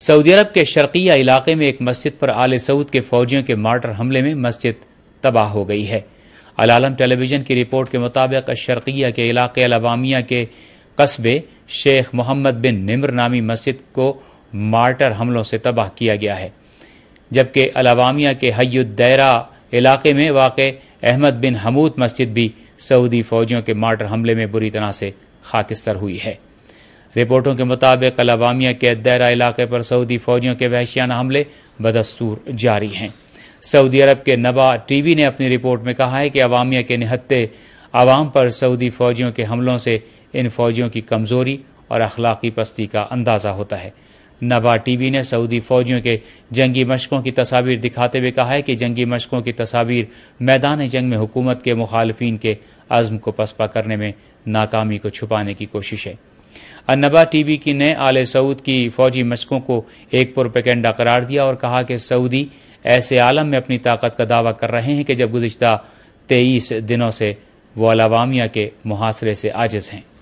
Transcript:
سعودی عرب کے شرقیہ علاقے میں ایک مسجد پر آل سعود کے فوجیوں کے مارٹر حملے میں مسجد تباہ ہو گئی ہے۔ العالم ٹیلی ویژن کی رپورٹ کے مطابق شرقیہ کے علاقے العوامیہ کے قصبے شیخ محمد بن نمر نامی مسجد کو مارٹر حملوں سے تباہ کیا گیا ہے، جبکہ العوامیہ کے حی الدیرہ علاقے میں واقع احمد بن حمود مسجد بھی سعودی فوجیوں کے مارٹر حملے میں بری طرح سے خاکستر ہوئی ہے۔ رپورٹوں کے مطابق العوامیہ کے الدیرہ علاقے پر سعودی فوجیوں کے وحشیانہ حملے بدستور جاری ہیں۔ سعودی عرب کے نبا ٹی وی نے اپنی رپورٹ میں کہا ہے کہ عوامیہ کے نہتے عوام پر سعودی فوجیوں کے حملوں سے ان فوجیوں کی کمزوری اور اخلاقی پستی کا اندازہ ہوتا ہے۔ نبا ٹی وی نے سعودی فوجیوں کے جنگی مشقوں کی تصاویر دکھاتے ہوئے کہا ہے کہ جنگی مشقوں کی تصاویر میدان جنگ میں حکومت کے مخالفین کے عزم کو پسپا کرنے میں ناکامی کو چھپانے کی کوشش ہے۔ النبا ٹی وی کی نے آل سعود کی فوجی مشقوں کو ایک پروپیگنڈا قرار دیا اور کہا کہ سعودی ایسے عالم میں اپنی طاقت کا دعویٰ کر رہے ہیں کہ جب گزشتہ 23 دنوں سے وہ العوامیہ کے محاصرے سے عاجز ہیں۔